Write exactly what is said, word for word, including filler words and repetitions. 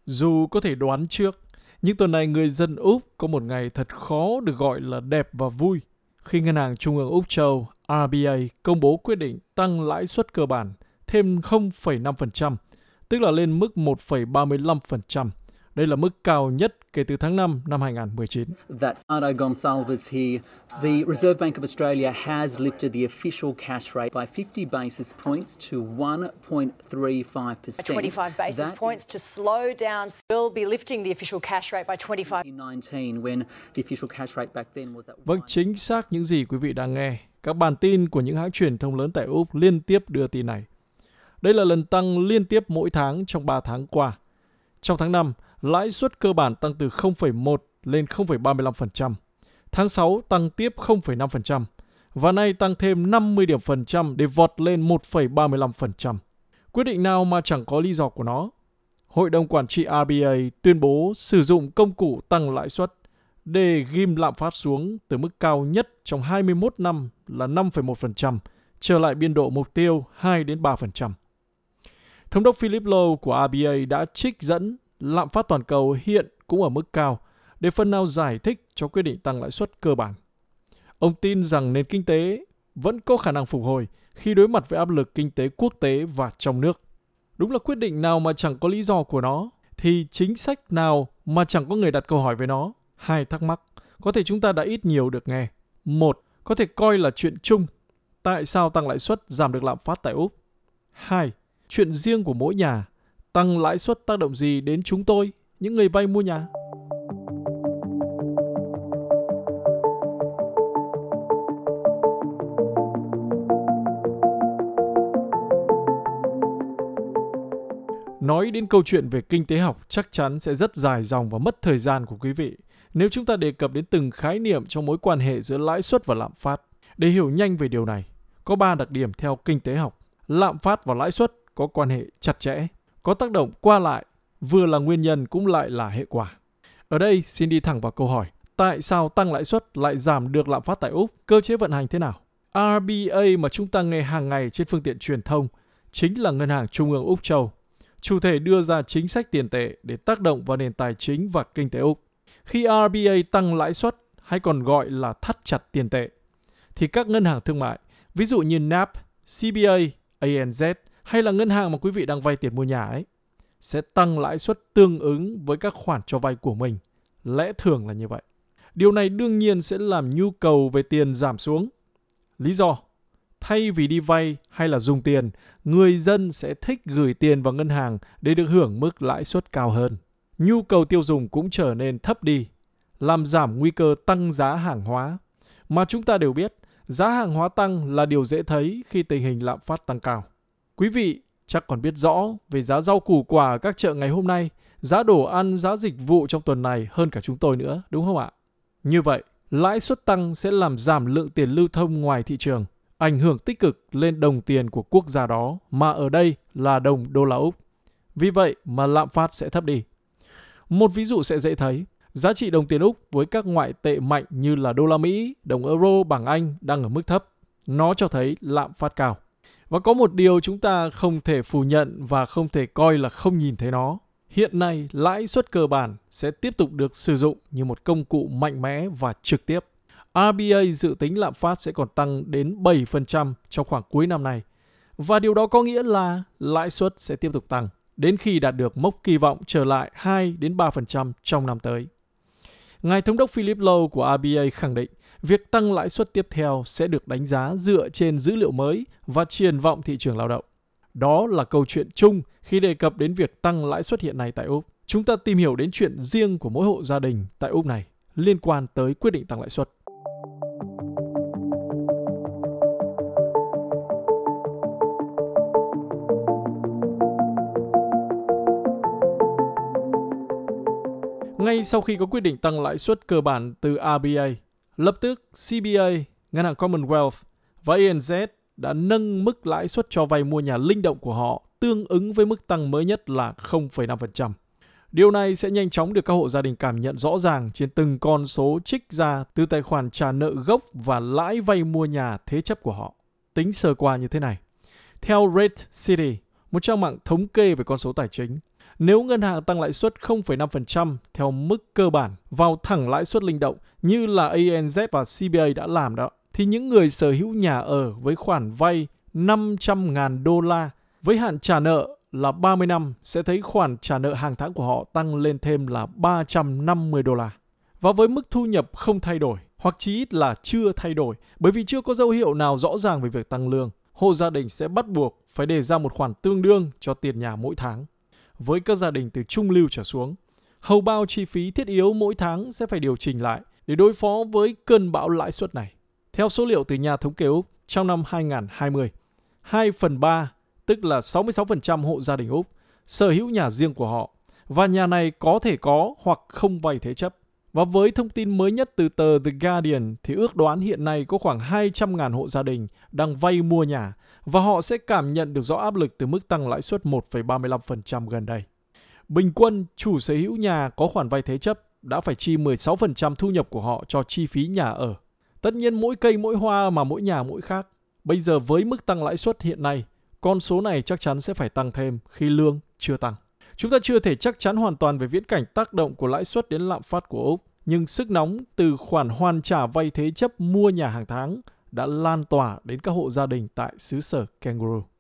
Dù có thể đoán trước, nhưng tuần này người dân Úc có một ngày thật khó được gọi là đẹp và vui khi Ngân hàng Trung ương Úc Châu R B A công bố quyết định tăng lãi suất cơ bản thêm không phẩy năm phần trăm, tức là lên mức một phẩy ba mươi lăm phần trăm. Đây là mức cao nhất kể từ tháng năm năm hai nghìn không trăm mười chín. That Ardo Gonçalves here, the Reserve Bank of Australia has lifted the official cash rate by fifty basis points to one point three five percent. twenty-five basis That points to slow down. Will be lifting the official cash rate by twenty-five. in nineteen when the official cash rate back then was at Vâng, chính xác những gì quý vị đang nghe. Các bản tin của những hãng truyền thông lớn tại Úc liên tiếp đưa tin này. Đây là lần tăng liên tiếp mỗi tháng trong ba tháng qua. Trong tháng năm, lãi suất cơ bản tăng từ không phẩy một lên không phẩy ba mươi lăm phần trăm. Tháng sáu tăng tiếp không phẩy năm phần trăm. Và nay tăng thêm năm mươi điểm phần trăm để vọt lên một phẩy ba mươi lăm phần trăm. Quyết định nào mà chẳng có lý do của nó. Hội đồng Quản trị R B A tuyên bố sử dụng công cụ tăng lãi suất để ghim lạm phát xuống từ mức cao nhất trong hai mươi mốt năm là năm phẩy một phần trăm, trở lại biên độ mục tiêu hai đến ba phần trăm. Thống đốc Philip Lowe của R B A đã trích dẫn lạm phát toàn cầu hiện cũng ở mức cao để phần nào giải thích cho quyết định tăng lãi suất cơ bản. Ông tin rằng nền kinh tế vẫn có khả năng phục hồi khi đối mặt với áp lực kinh tế quốc tế và trong nước. Đúng là quyết định nào mà chẳng có lý do của nó, thì chính sách nào mà chẳng có người đặt câu hỏi về nó. Hai thắc mắc, có thể chúng ta đã ít nhiều được nghe. Một, có thể coi là chuyện chung. Tại sao tăng lãi suất giảm được lạm phát tại Úc? Hai, chuyện riêng của mỗi nhà. Tăng lãi suất tác động gì đến chúng tôi, những người vay mua nhà? Nói đến câu chuyện về kinh tế học chắc chắn sẽ rất dài dòng và mất thời gian của quý vị nếu chúng ta đề cập đến từng khái niệm trong mối quan hệ giữa lãi suất và lạm phát. Để hiểu nhanh về điều này, có ba đặc điểm theo kinh tế học. Lạm phát và lãi suất có quan hệ chặt chẽ, có tác động qua lại, vừa là nguyên nhân cũng lại là hệ quả. Ở đây xin đi thẳng vào câu hỏi, tại sao tăng lãi suất lại giảm được lạm phát tại Úc? Cơ chế vận hành thế nào? R B A mà chúng ta nghe hàng ngày trên phương tiện truyền thông chính là Ngân hàng Trung ương Úc Châu, chủ thể đưa ra chính sách tiền tệ để tác động vào nền tài chính và kinh tế Úc. Khi R B A tăng lãi suất, hay còn gọi là thắt chặt tiền tệ, thì các ngân hàng thương mại, ví dụ như N A B, C B A, A N Z hay là ngân hàng mà quý vị đang vay tiền mua nhà ấy, sẽ tăng lãi suất tương ứng với các khoản cho vay của mình. Lẽ thường là như vậy. Điều này đương nhiên sẽ làm nhu cầu về tiền giảm xuống. Lý do? Thay vì đi vay hay là dùng tiền, người dân sẽ thích gửi tiền vào ngân hàng để được hưởng mức lãi suất cao hơn. Nhu cầu tiêu dùng cũng trở nên thấp đi, làm giảm nguy cơ tăng giá hàng hóa. Mà chúng ta đều biết, giá hàng hóa tăng là điều dễ thấy khi tình hình lạm phát tăng cao. Quý vị chắc còn biết rõ về giá rau củ quả ở các chợ ngày hôm nay, giá đồ ăn, giá dịch vụ trong tuần này hơn cả chúng tôi nữa, đúng không ạ? Như vậy, lãi suất tăng sẽ làm giảm lượng tiền lưu thông ngoài thị trường, ảnh hưởng tích cực lên đồng tiền của quốc gia đó, mà ở đây là đồng đô la Úc. Vì vậy mà lạm phát sẽ thấp đi. Một ví dụ sẽ dễ thấy, giá trị đồng tiền Úc với các ngoại tệ mạnh như là đô la Mỹ, đồng euro, bảng Anh đang ở mức thấp. Nó cho thấy lạm phát cao. Và có một điều chúng ta không thể phủ nhận và không thể coi là không nhìn thấy nó. Hiện nay, lãi suất cơ bản sẽ tiếp tục được sử dụng như một công cụ mạnh mẽ và trực tiếp. R B A dự tính lạm phát sẽ còn tăng đến bảy phần trăm trong khoảng cuối năm nay. Và điều đó có nghĩa là lãi suất sẽ tiếp tục tăng đến khi đạt được mốc kỳ vọng trở lại hai đến ba phần trăm trong năm tới. Ngài Thống đốc Philip Lowe của R B A khẳng định việc tăng lãi suất tiếp theo sẽ được đánh giá dựa trên dữ liệu mới và triển vọng thị trường lao động. Đó là câu chuyện chung khi đề cập đến việc tăng lãi suất hiện nay tại Úc. Chúng ta tìm hiểu đến chuyện riêng của mỗi hộ gia đình tại Úc này liên quan tới quyết định tăng lãi suất. Ngay sau khi có quyết định tăng lãi suất cơ bản từ R B A, lập tức C B A, Ngân hàng Commonwealth và A N Z đã nâng mức lãi suất cho vay mua nhà linh động của họ tương ứng với mức tăng mới nhất là không phẩy năm phần trăm. Điều này sẽ nhanh chóng được các hộ gia đình cảm nhận rõ ràng trên từng con số trích ra từ tài khoản trả nợ gốc và lãi vay mua nhà thế chấp của họ. Tính sơ qua như thế này. Theo Rate City, một trang mạng thống kê về con số tài chính, Nếu ngân hàng tăng lãi suất không phẩy năm phần trăm theo mức cơ bản vào thẳng lãi suất linh động như là a en dét và xê bê a đã làm đó, thì những người sở hữu nhà ở với khoản vay năm trăm nghìn đô la với hạn trả nợ là ba mươi năm sẽ thấy khoản trả nợ hàng tháng của họ tăng lên thêm là ba trăm năm mươi đô la. Và với mức thu nhập không thay đổi, hoặc chí ít là chưa thay đổi, bởi vì chưa có dấu hiệu nào rõ ràng về việc tăng lương, hộ gia đình sẽ bắt buộc phải đề ra một khoản tương đương cho tiền nhà mỗi tháng. Với các gia đình từ trung lưu trở xuống, hầu bao chi phí thiết yếu mỗi tháng sẽ phải điều chỉnh lại để đối phó với cơn bão lãi suất này. Theo số liệu từ nhà thống kê Úc, trong năm hai không hai không, hai phần ba, tức là sáu mươi sáu phần trăm hộ gia đình Úc, sở hữu nhà riêng của họ, và nhà này có thể có hoặc không vay thế chấp. Và với thông tin mới nhất từ tờ The Guardian thì ước đoán hiện nay có khoảng hai trăm nghìn hộ gia đình đang vay mua nhà và họ sẽ cảm nhận được rõ áp lực từ mức tăng lãi suất một phẩy ba mươi lăm phần trăm gần đây. Bình quân, chủ sở hữu nhà có khoản vay thế chấp đã phải chi mười sáu phần trăm thu nhập của họ cho chi phí nhà ở. Tất nhiên mỗi cây mỗi hoa mà mỗi nhà mỗi khác. Bây giờ với mức tăng lãi suất hiện nay, con số này chắc chắn sẽ phải tăng thêm khi lương chưa tăng. Chúng ta chưa thể chắc chắn hoàn toàn về viễn cảnh tác động của lãi suất đến lạm phát của Úc, nhưng sức nóng từ khoản hoàn trả vay thế chấp mua nhà hàng tháng đã lan tỏa đến các hộ gia đình tại xứ sở Kangaroo.